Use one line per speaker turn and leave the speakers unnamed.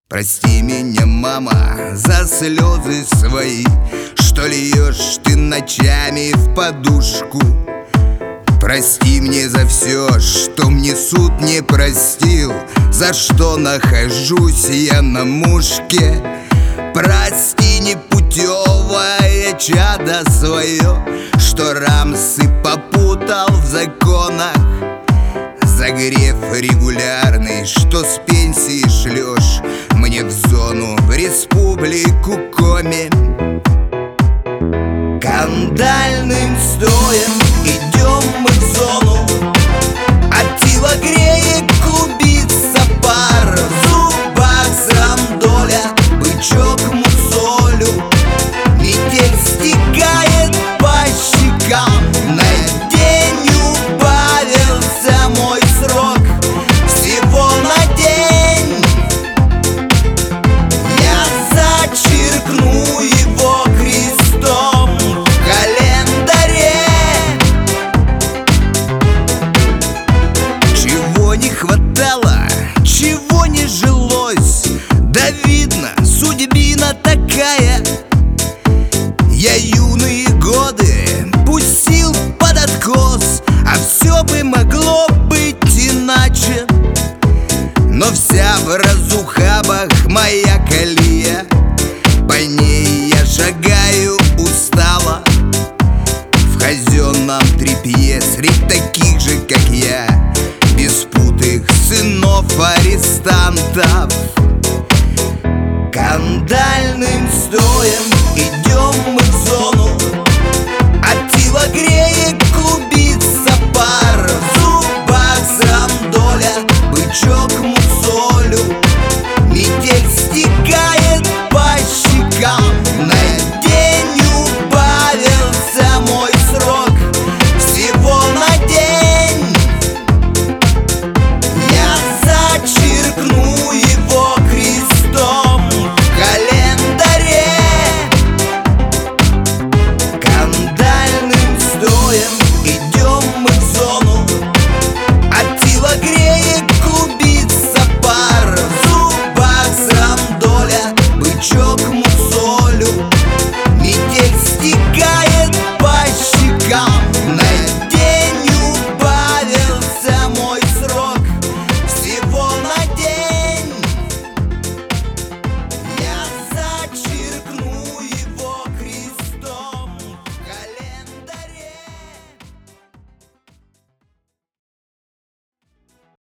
Прости меня, мама, за слезы свои, что льешь ты ночами в подушку. Прости мне за все, что мне суд не простил, за что нахожусь я на мушке. Прости, непутевое чадо свое, что рамсы попутал в законах. За грех регулярный, что с пенсии шлешь мне в зону, в республику Коми. Кандальным строем идем мы в зону, от тела греет, клубится пар, в зубах срандоля, бычок мусолю. Метель стекает по щекам, на день убавился мой срок, всего на день. Я зачеркну его крестом в календаре. Чего не хватало, чего не жилось, да видно, судьбина такая. Я юные годы пустил под откос, а все бы могло быть иначе. Но вся в разухабах моя колея, по ней я шагаю устало, в казенном тряпье средь таких же, как я, беспутых сынов арестантов. Кандальным строем идем мы